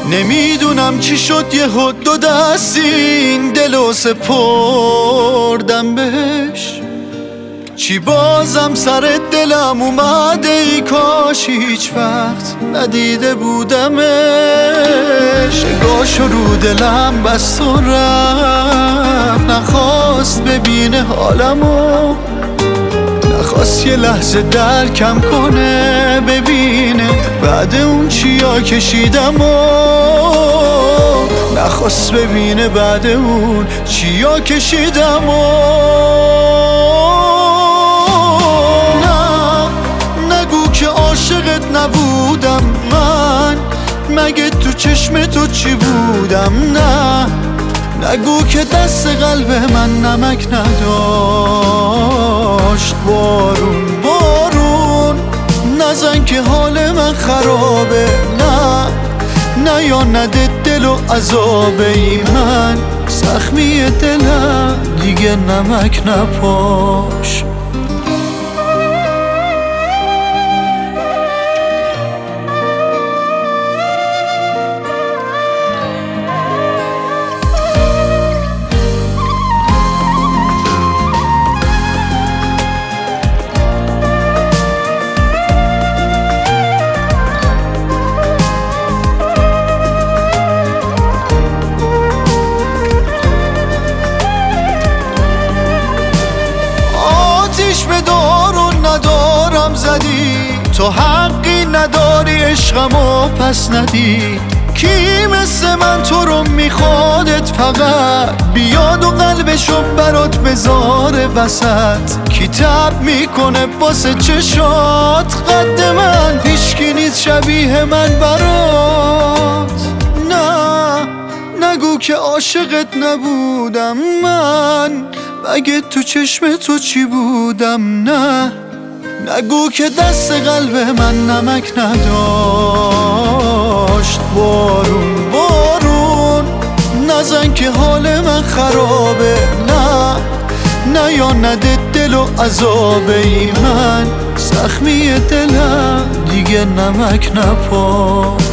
نمیدونم چی شد یهو دو دستی این دلو سپردم بهش. چی بازم سر دلم اومده ای کاش هیچ وقت ندیده بودمش. نگاهشو رو دلم بست و رفت، نخواست ببینه حالمو، نخواست یه لحظه درکم کنه ببینه بعد اون چیا کشیدم و نخواست ببینه بعد اون چیا کشیدم و نگو که عاشقت نبودم من، مگه تو چشم تو چی بودم؟ نه نگو که دست قلب من نمک نداشت. بارون بارون نزن که حال من خرابه، نه یا نده دل و عذابه ای من زخمی دلم دیگه نمک نپاش. به دار و ندارم زدی، تو حقی نداری عشقمو پس ندی. کی مثل من تو رو میخوادت فقط بیاد و قلبشو برات بذاره وسط. کی تب میکنه واسه چشات قد من، هیچکی نیست شبیه من برات. نه نگو که عاشقت نبودم من، مگه تو چشم تو چی بودم؟ نه نگو که دست قلب من نمک نداشت. بارون بارون نزن که حال من خرابه، نه یا نده دل و عذابه ای من زخمی دلم دیگه نمک نپاش.